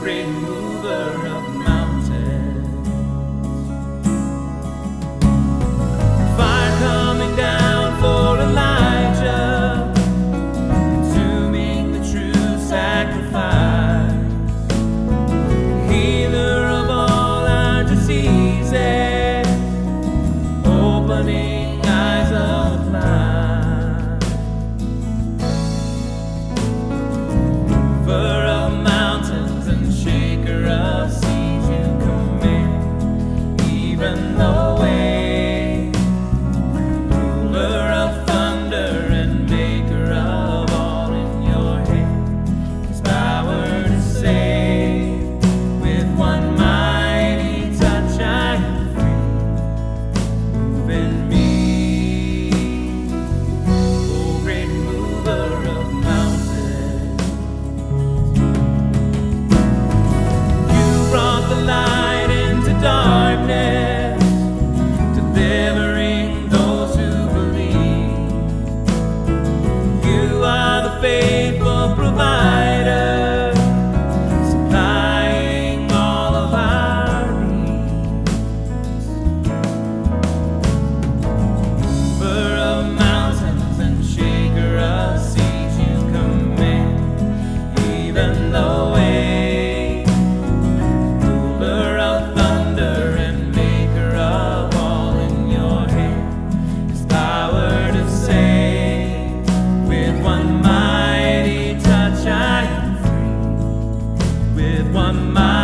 great mover of mountains. Fire coming down for Elijah, consuming the true sacrifice. Healer of all our diseases, opening eyes of the blind. Mover of mountains and shaker of seas, you command even the waves. Ruler of thunder and maker of all, in your hand is power to save. With one mighty touch I am free. Move in me, oh great mover of mountains. You brought the light into darkness, delivering those who believe. You are the faithful provider, supplying all of our needs. Mover of mountains and shaker of seas, you command even the waves. Ruler of thunder and maker of all, in your hand is power to save. With one mighty touch I am free. With one mighty